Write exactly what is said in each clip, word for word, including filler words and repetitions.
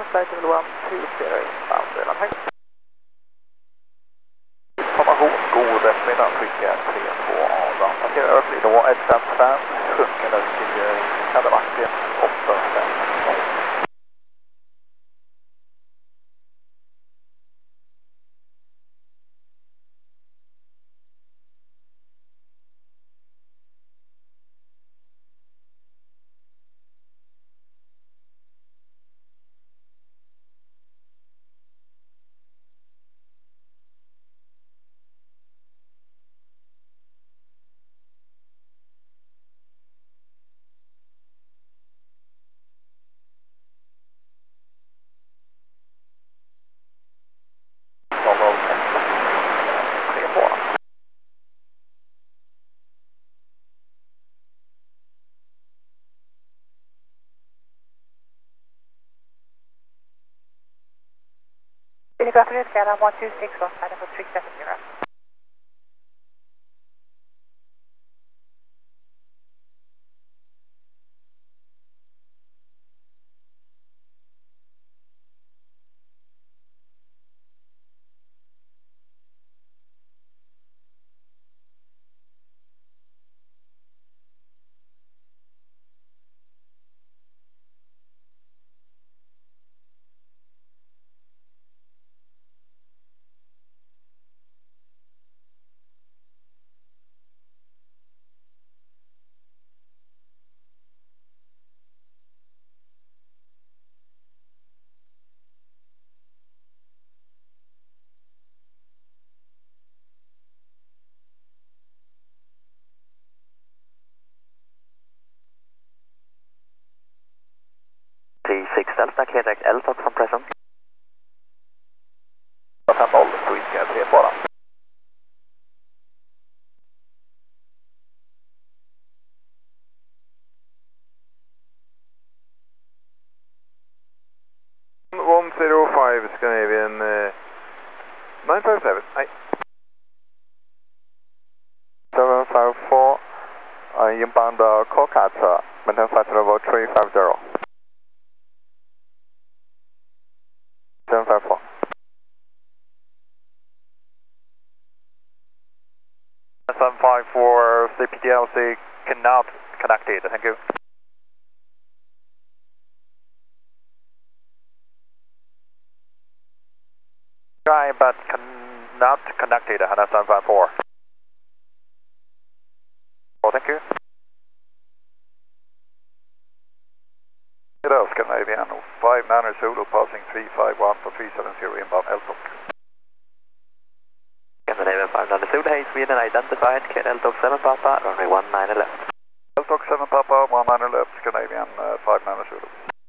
flight level one two zero inbound redan högt. Information, god eftermiddag, skicka tre två Adam. Passerar överflygning då ett fem fem, sjunker till Kadamarken åtta fem noll. Good afternoon, Skyline one two six one, Skyline for three seven zero. T six Delta, clear direct L T O C from present. fem noll, Sweet tre bara. one zero five Scandinavian uh, nine five seven, hi. seven five four, uh, inbound uh, Kolkata, maintain flight level three five zero. seven five four. seven five four, C P T L C cannot connected, thank you. Try but cannot connected, Hana seven five four. Oh, thank you. Hello, Scandinavian five niner Zulu passing three five one for three seven zero inbound L T O C. Scandinavian five niner Zulu, hey, Sweden identified, clear L T O C seven Papa, runway one niner left. L T O C seven Papa, one niner left, Scandinavian uh, five niner Zulu.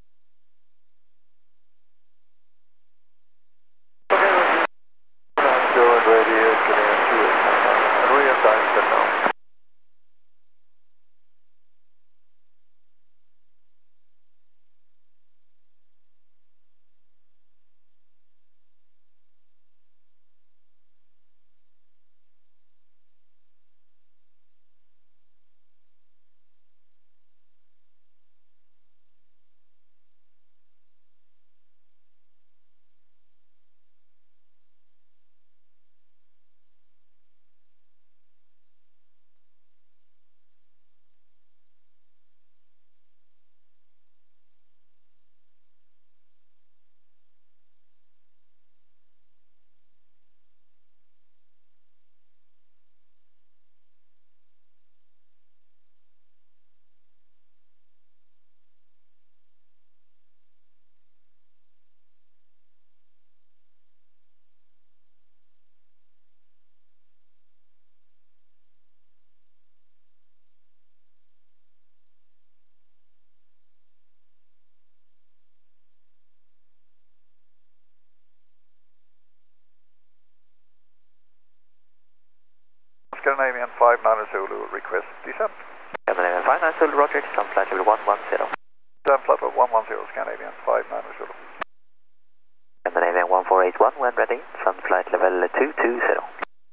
Scandinavian five niner Zulu, request descent. Scandinavian five niner Zulu, roger, descent flight level one one zero. Descent flight level one one zero, Scandinavian five niner Zulu. Scandinavian one four eight one, when ready, descent flight level two two zero.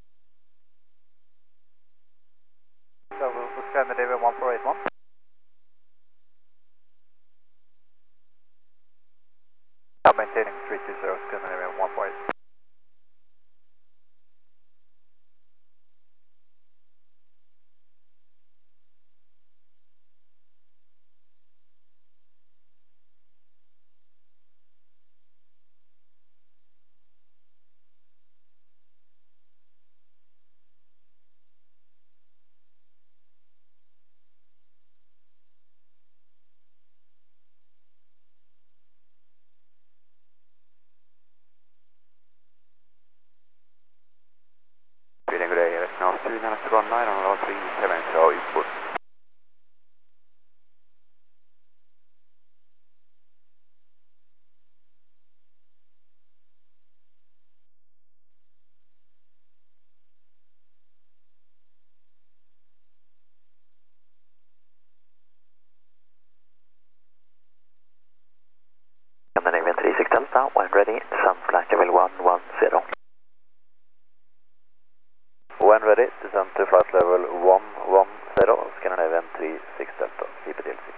Scandinavian one four eight one. gonna have to go nine on oh three seven, so input. Scandinavian three six Delta, when ready, descend flight level one one zero. When ready, descend to flight level one one zero, Scandinavian three six Delta, C P D L C.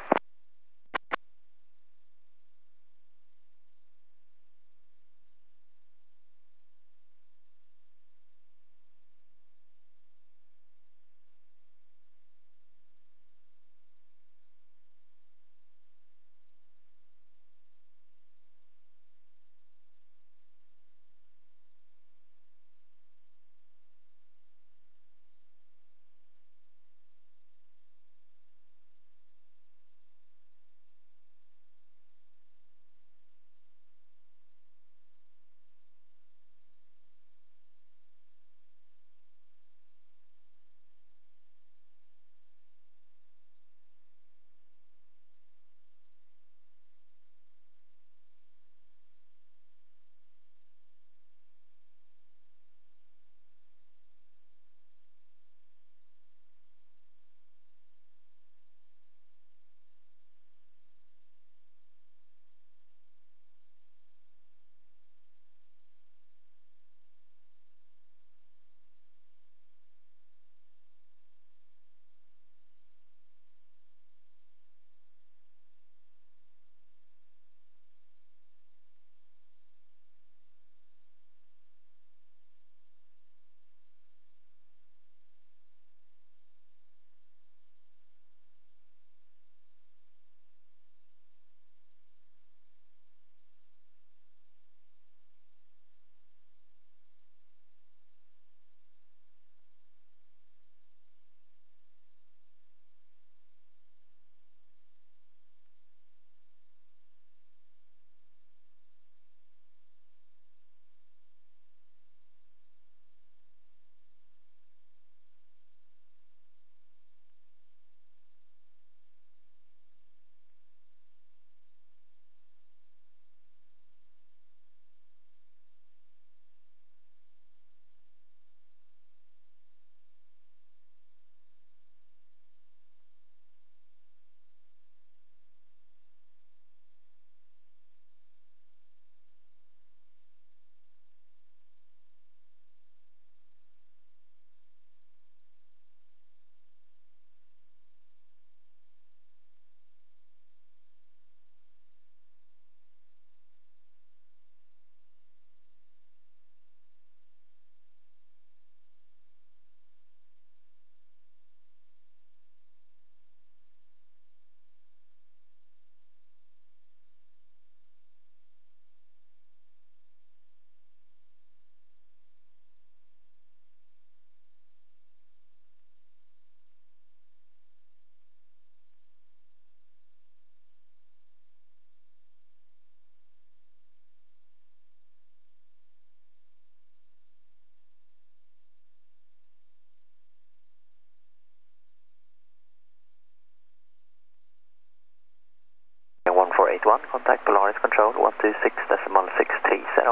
one four eight one, contact Polaris Control, one two six decimal six three zero.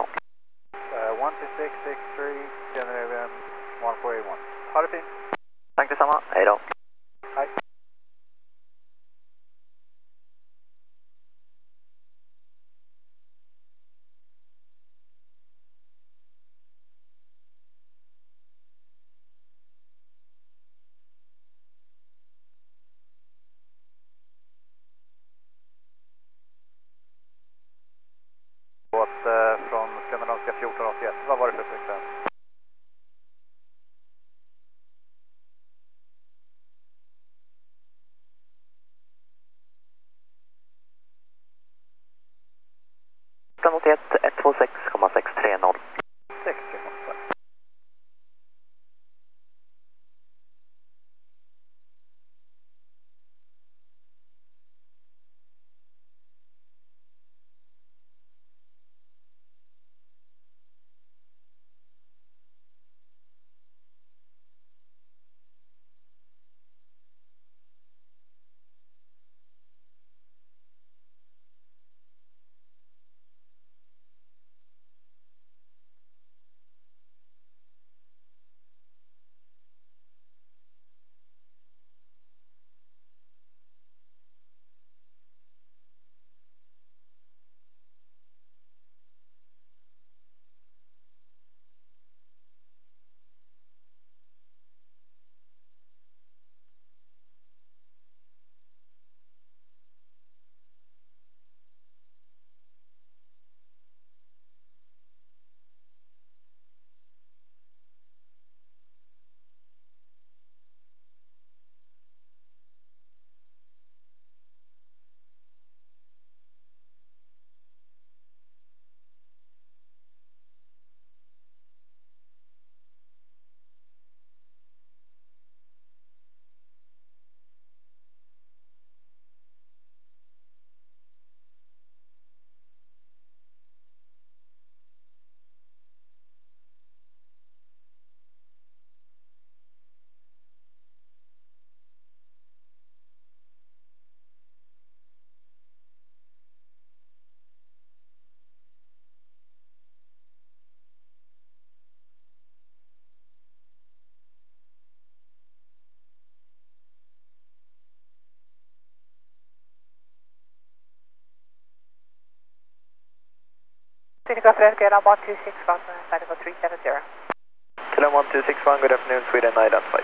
Uh, one two six six three, Scandinavian one four eight one. Ha det fint. Tack detsamma, hej då. Hej. Båt eh, från skandinaviska fjorton åttioett, vad var det för frekvens? fjorton åttioett ett två sex komma sex tre noll. sex sekunder. Clinical Flight Kilo one two six one, Medical three seven zero. Kilo one two six one, good afternoon, Sweden identified.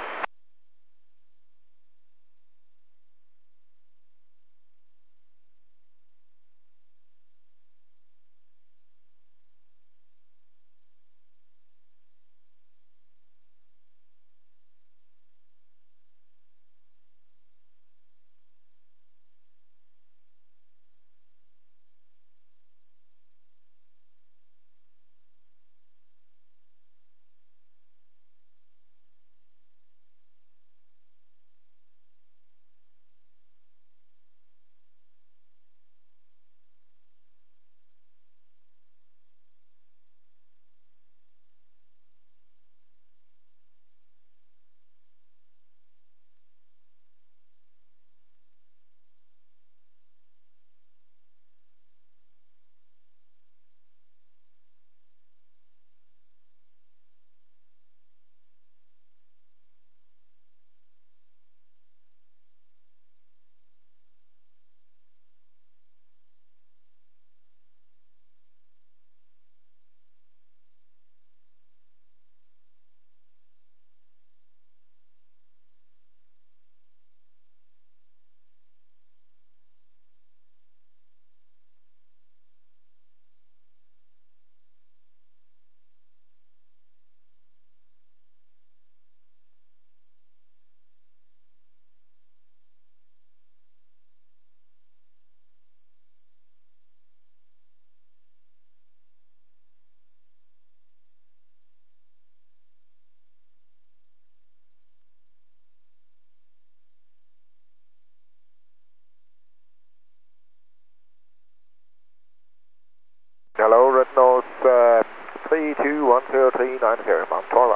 Hello, Red Nose uh, three two one zero three nine zero, Mount Torva.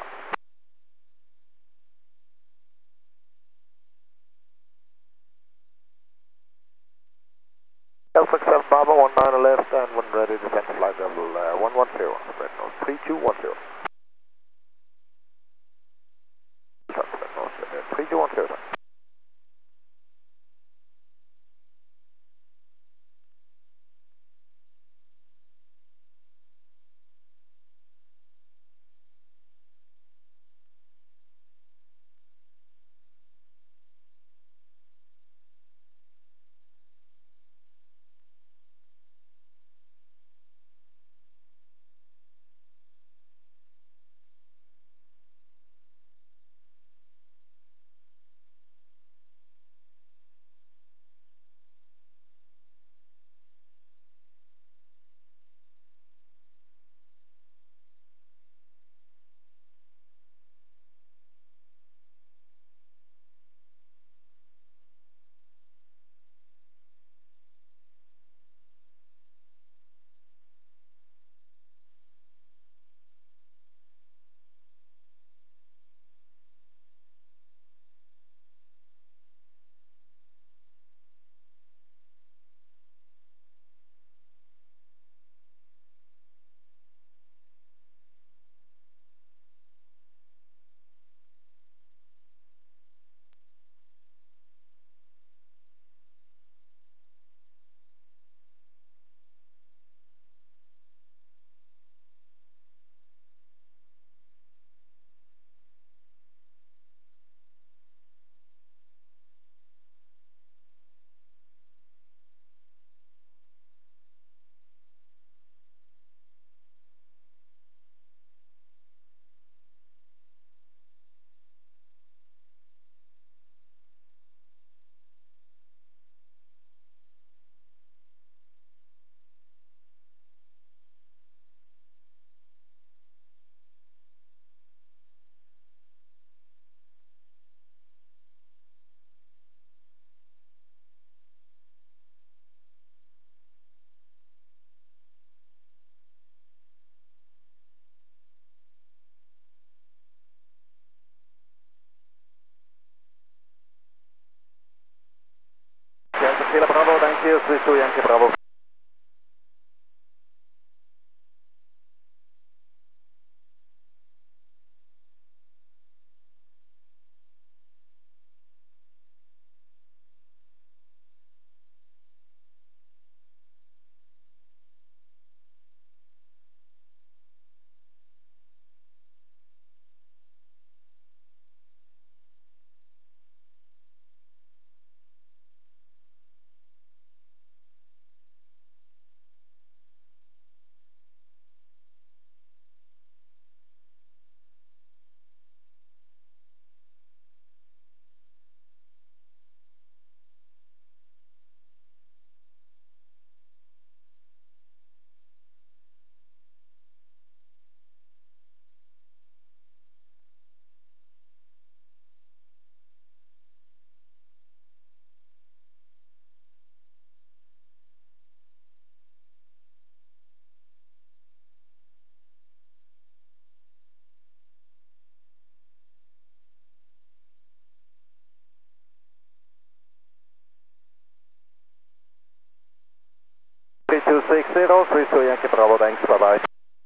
L six seven Bravo, one nine left and when ready to descend flight level uh, one one zero, Red Nose three two one zero. Red Nose uh, three two one zero. Kilo Bravo, thank you, Swiss to Yankee Bravo. Yankee Bravo, thanks, bye-bye.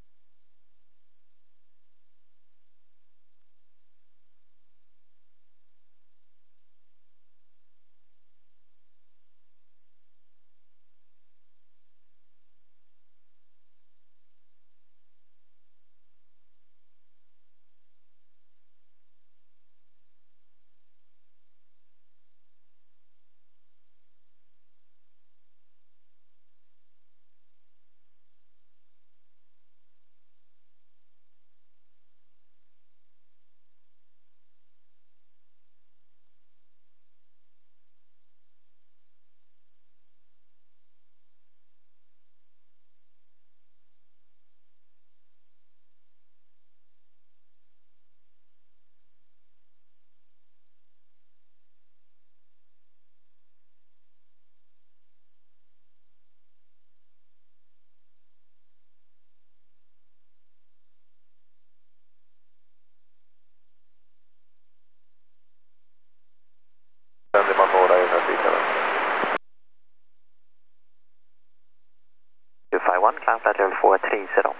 two five one, climb flight level four three zero.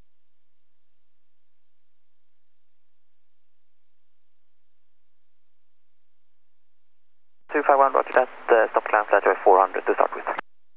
two five one, roger that, uh, stop climb flight level four hundred to start with.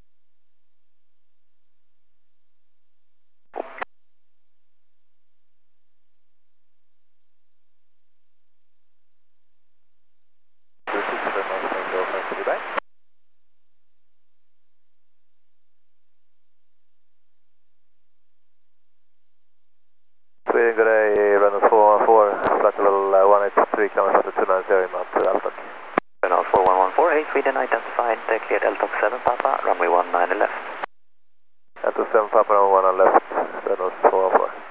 Sweden good day, Reynolds four one four, flight level uh, one eight three, coming flight two nine zero, Mount Altoc. Reynolds four one one four, hey Sweden, identified, uh, cleared Altoc seven Papa, runway one nine left. Altoc seven Papa, runway one left, Reynolds four one four.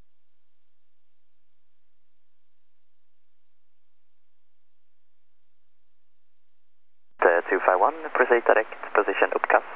Uh, two five one, proceed direct, position upcast.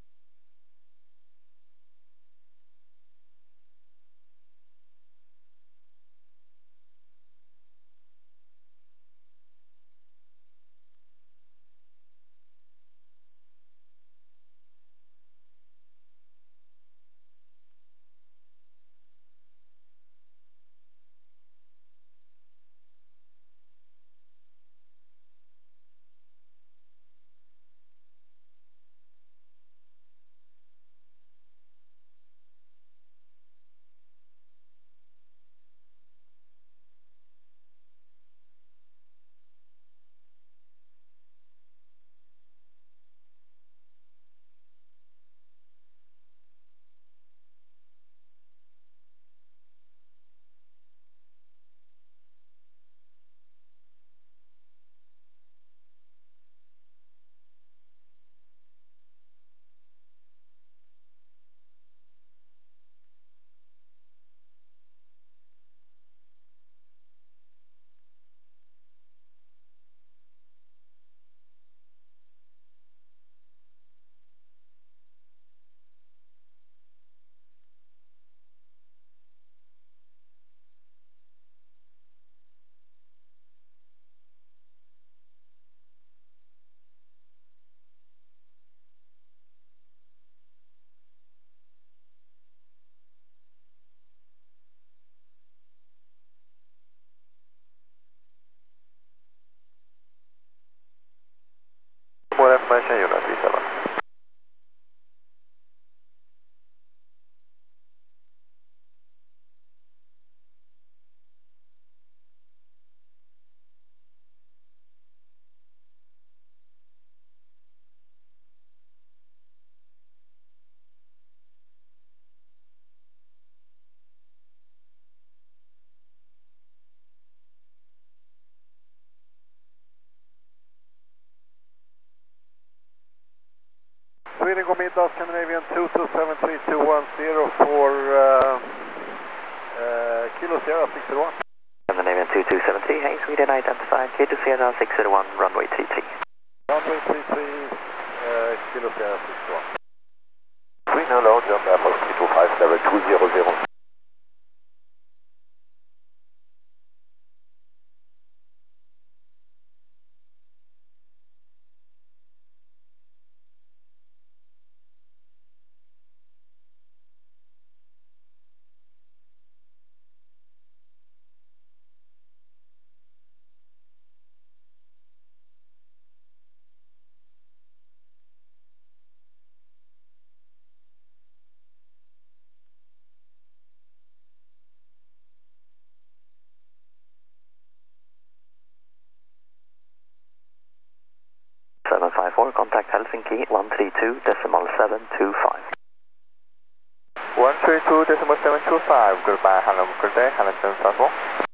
More information, unit three seven. Sweden go middag, Scandinavian two two seven three two one zero for uh, uh, Kilo Sierra six zero one. Scandinavian two two seven three, hey Sweden, identified, Kilo Sierra six zero one, runway three three. Runway three three, uh, Kilo Sierra six zero one. Sweden hello, German Air Force three two five level two zero zero. Yankee one three two decimal seven two five. one three two decimal seven two five, goodbye, Hanam, good day, Hamilton Southwell.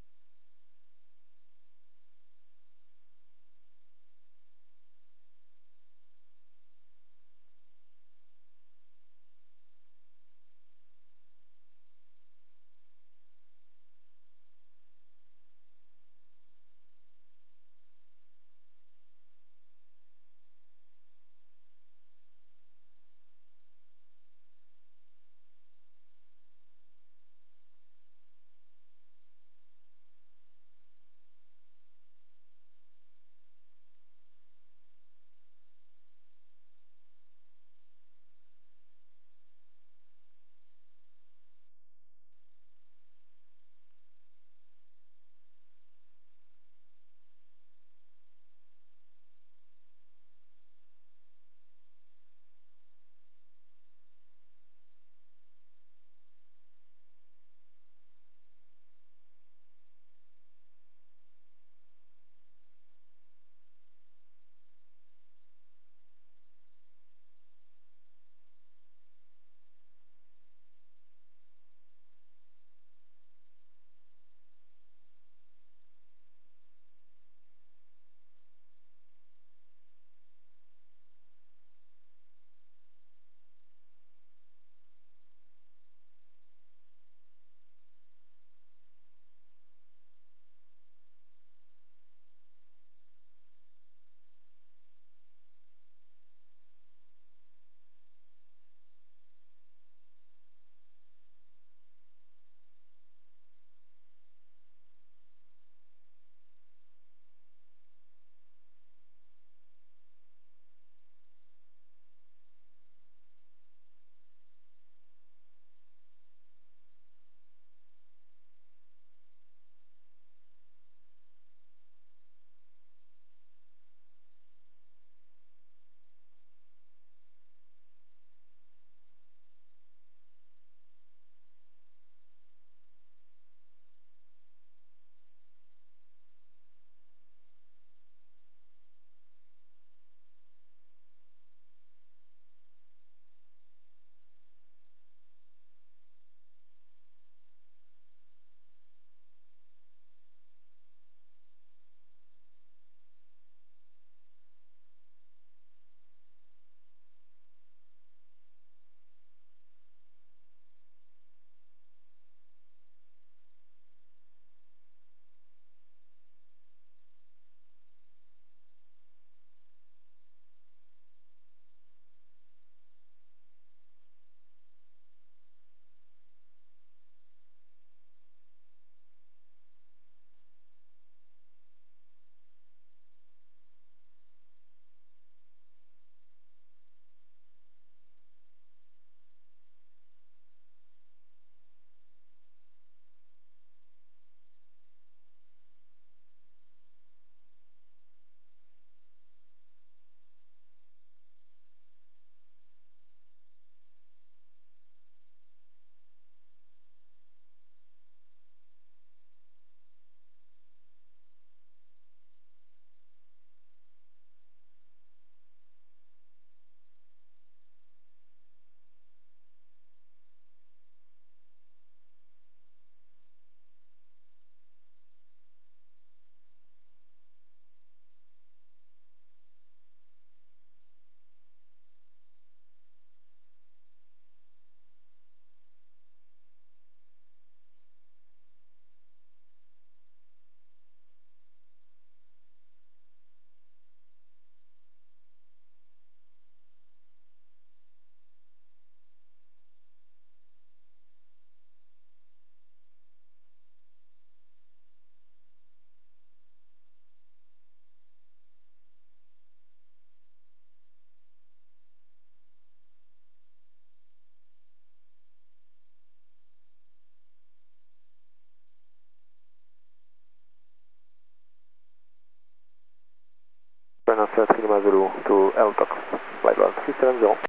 Renault three Lima Zulu to L T O X, flight level three seven zero.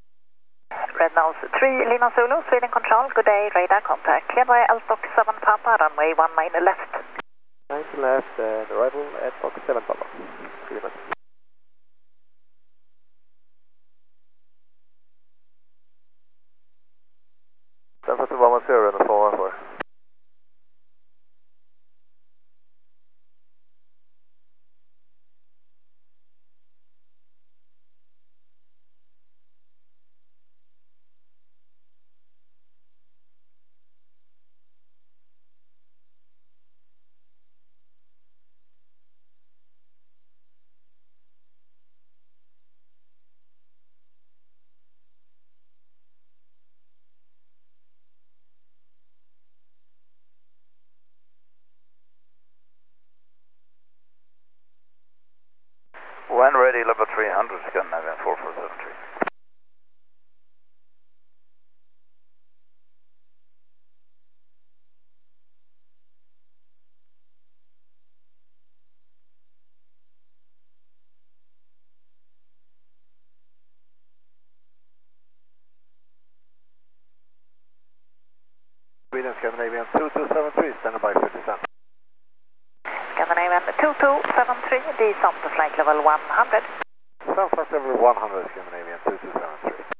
Renault three Lima Zulu, Sweden Control, good day, radar contact. Cleared by L T O X seven Papa, runway one nine left. nine left, and arrival at L T O X seven Papa. three Lima. hundred, Scandinavian four four seven three. Sweden Scandinavian two two seven three, standing by for descent. Scandinavian two two seven three, descent to flight level one hundred. Descent flight level one hundred, Scandinavian two two seven three.